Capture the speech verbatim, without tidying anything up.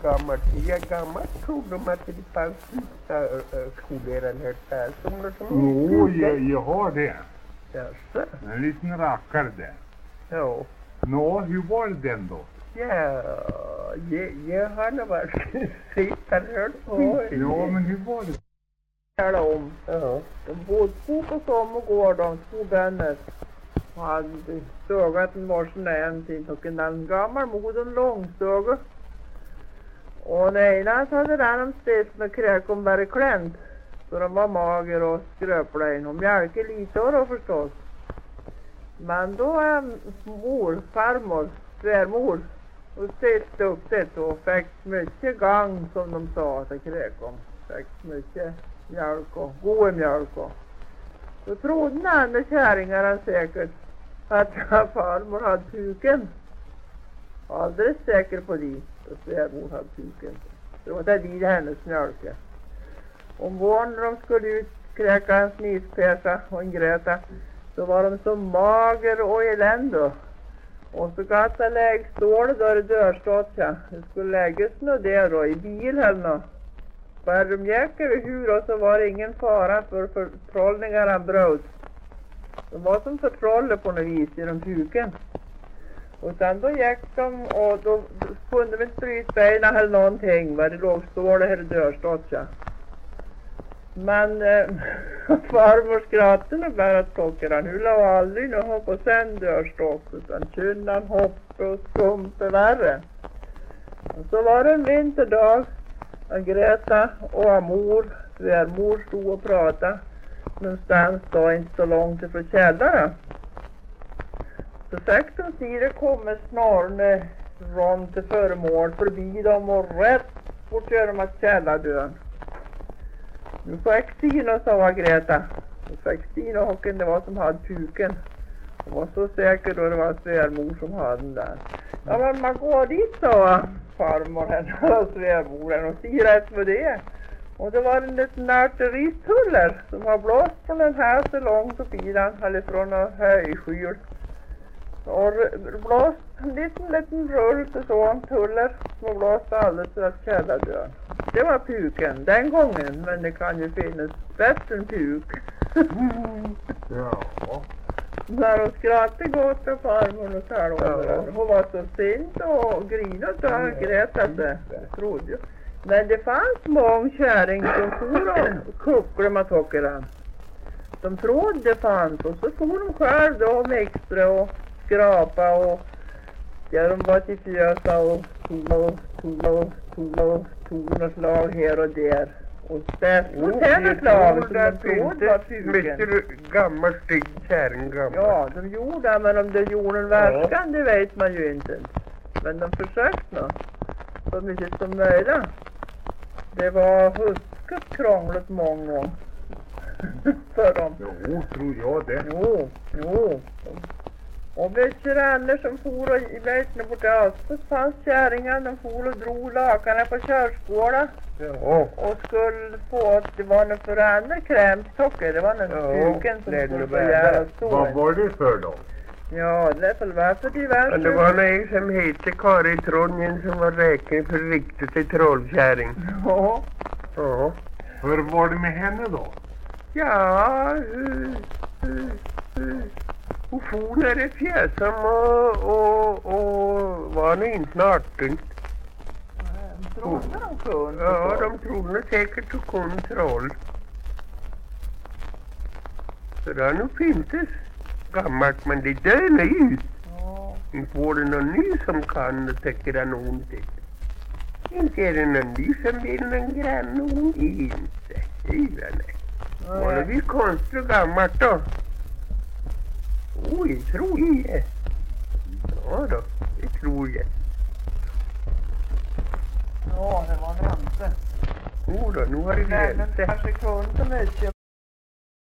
gammalt. Jag är gammalt tror de att det fanns vissa koleran här där. Jo, jag, jag har det. Jaså? En liten rackare där. Ja. Nå, hur var det den då? Ja, jag, jag har nog varit sittande här på. Ja, men hur var det? Tala om. Ja. De bodde två på sommargården, två vänner. Och hade sågat en varsin en tid och en gammal moden långsåg. Och den ena hade den om stift med kräkom bara klämt. Så de var mager och skröpliga och mjölke lite då förstås. Men då är mor, farmor, svärmor och sitt upp det och fick mycket gang som de sa till kräkom. Fick mycket mjölk och god mjölk och. Då trodde den andra kärringarna säkert att farmor hade puken. Alldeles säker på det. Och svärmor hade puken. Så det var det hennes mjölke. Om våren när de skulle ut kräka en snispesa och en gröta så var de så mager och elände. Och så gattade lägg stål där i dörrstått. Ja. Det skulle läggas nå där då i bil eller nå. Bara de gick över hur och så var det ingen fara för förtrollningarna bröt. De var som förtrollade på något vis genom puken. Och sen då gick de och då kunde vi inte bryta benen eller någonting. Var det låg stål här i dörrstått. Ja. Men eh, farmor skrattade bara att klockan. Hon la aldrig någon hopp och sen dörrstått. Utan kynnan hoppade och skumpe värre. Och så var det en vinterdag. Greta och mor, svärmor stod och pratade någonstans då inte så långt ifrån källaren. Så sakta och tidigt kommer snarare runt till föremål förbi dem och rätt bort gör de att källardörren. Nu fick Stina, sa Greta. Nu fick Stina hocken det var som hade puken. Hon var så säker då det var svärmor som hade den där. Ja men man går dit, sa farmor henne och svärmoren och ser rätt med det. Och det var en liten artilleristuller som har blåst från en här så långt upp i den, eller från en höjskyl. Och blåst en liten, liten rull till sån tuller som har blåst alldeles för att källardörren. Det var puken den gången, men det kan ju finnas bättre än puk. Ja. När hon skrattade gott av farmor och talade ja. Hon var så sint och grinade och han grät att det trodde jag. Men det fanns många kärring som for och kucklade med tockarna. De trodde det fanns och så for de själv då och mixtra och skrapa och ja, de var till fjösa och tog och tog och tog och tog och slag här och där. Och där stod henne klar som de trodde var puken. Mycket gammal stygg kärring gammal. Ja, de gjorde det, men om de gjorde en verkan, det vet man ju inte. Men de försökte nå. Så mycket som möjligt. Det var huskat krångligt många gånger. För dem. Jo, tror jag det. Jo, jo. Och mycket vänner som for och i vägna bort i Aspen fanns kärringar. De for och drog lakarna på körskåla. Ja. Och skulle få att det var någon för andra krämstocker. Det var någon ja. puken som skulle få göra så. Vad var det för då? Ja, det är väl varför diverse. Men det var någon som hette Kari Trondjen som var räknad för riktigt till trollkärring. Ja. Ja. Hur var det med henne då? Ja, uh, uh, uh. Hon for ner i fjäsam och, och, och var nu inte natten. Trodde de kunde? Ja, de trodde säkert att kunde troll. Så det har nog finns gammalt, men det där är ny. Ja. Inte var det någon ny som kan och tycker det någonting. Inte är det någon ny som vill någon grann ont. Inte, det är det. Var det vi konstigt och gammalt då? Oj, tror jag. Ja då, det tror jag. Ja, det var det inte. Jo då, nu har det glömt det. Kanske kunde mycket